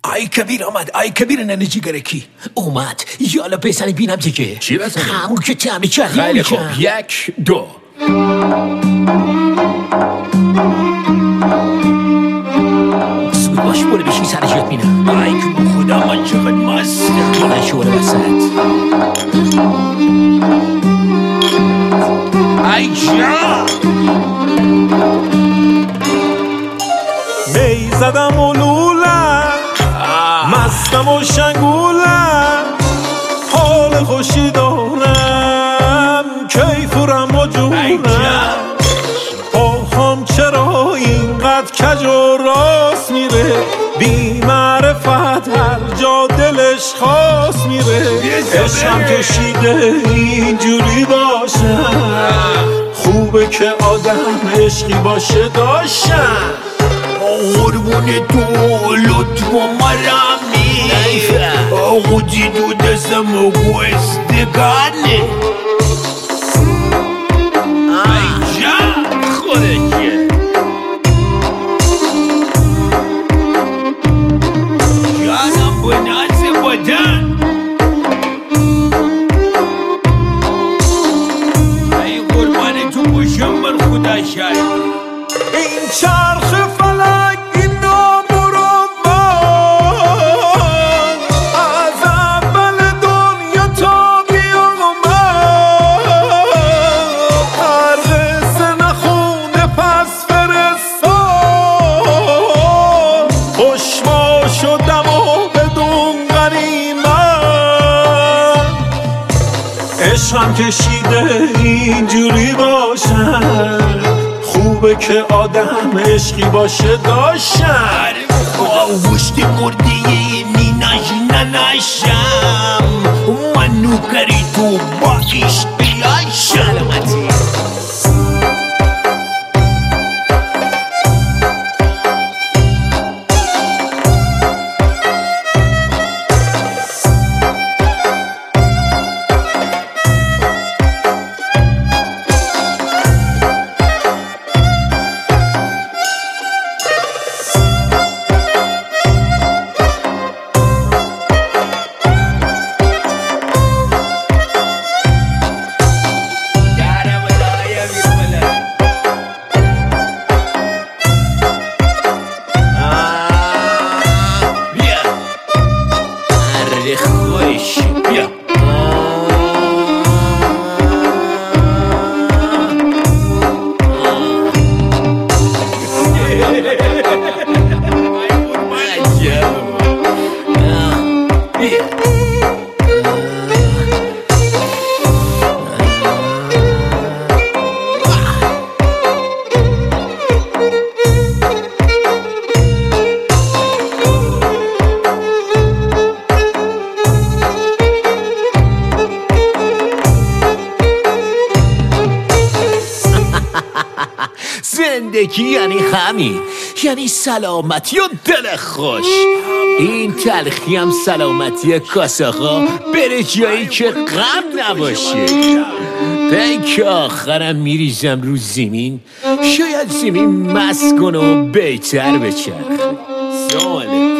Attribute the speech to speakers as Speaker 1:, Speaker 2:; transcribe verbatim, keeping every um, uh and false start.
Speaker 1: ای کبیر آمد، ای کبیر ننه جیگرکی اومد. یالا بزنی بینم دیگه.
Speaker 2: چی بزنی؟
Speaker 1: همون که تعمی کردی.
Speaker 2: خیلی خوب، یک دو.
Speaker 1: سود باش بوله بشین سر جت بینم.
Speaker 2: ای که خدا من چقدر مست
Speaker 1: من شوره وسط.
Speaker 2: ای جان
Speaker 3: می زدم و لولم مستم و شنگولم حال خوشی دارم کیفورم و جونم پاهم چرا اینقدر کج و راست میره بی معرفت هر جا دلش خواست میره عشقم کشیده اینجوری باشم خوبه که آدم عشقی باشه داشتم
Speaker 2: قربون تو لطف و مرمی خودی دو دستم و گوستگانه ای جان خودشه جانم بناز بدن ای قربان تو باشم من خدا شاید
Speaker 3: این چرخ فلک این نامورم من از اول دنیا تا بیام من هر قصه نخونه پس فرستان خوشما شدم و بدون غنیمت عشقم کشیده اینجوری باشم خوبه که آدم عشقی باشه داشتم
Speaker 2: با وشت مرده میناجی نناشم منو کری تو با عشق بیاشم
Speaker 1: زندگی یعنی همین، یعنی سلامتی و دل خوش. این تلخی هم سلامتی کاساقا بره جایی که غم نباشه. تا که آخرم میریزم رو زمین شاید زمین مست کنه و بهتر بچرخه. ساله